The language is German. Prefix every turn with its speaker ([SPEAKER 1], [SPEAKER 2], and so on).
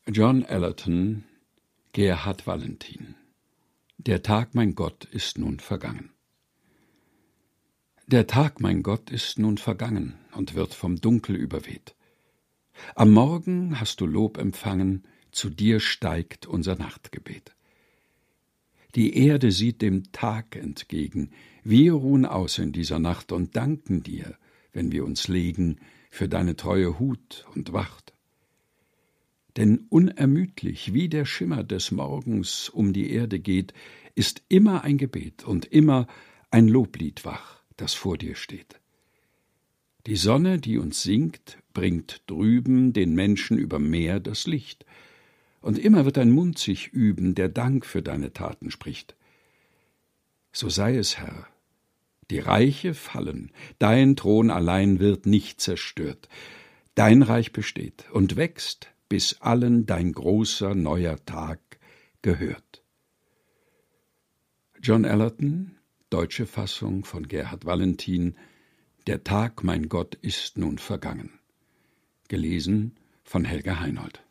[SPEAKER 1] John Ellerton, Gerhard Valentin. Der Tag, mein Gott, ist nun vergangen. Der Tag, mein Gott, ist nun vergangen und wird vom Dunkel überweht. Am Morgen hast du Lob empfangen, zu dir steigt unser Nachtgebet. Die Erde sieht dem Tag entgegen, wir ruhen aus in dieser Nacht und danken dir, wenn wir uns legen, für deine treue Hut und Wacht. Denn unermüdlich, wie der Schimmer des Morgens um die Erde geht, ist immer ein Gebet und immer ein Loblied wach, das vor dir steht. Die Sonne, die uns singt, bringt drüben den Menschen über Meer das Licht, und immer wird ein Mund sich üben, der Dank für deine Taten spricht. So sei es, Herr, die Reiche fallen, dein Thron allein wird nicht zerstört, dein Reich besteht und wächst, bis allen dein großer neuer Tag gehört. John Ellerton, deutsche Fassung von Gerhard Valentin, Der Tag, mein Gott, ist nun vergangen. Gelesen von Helga Heinold.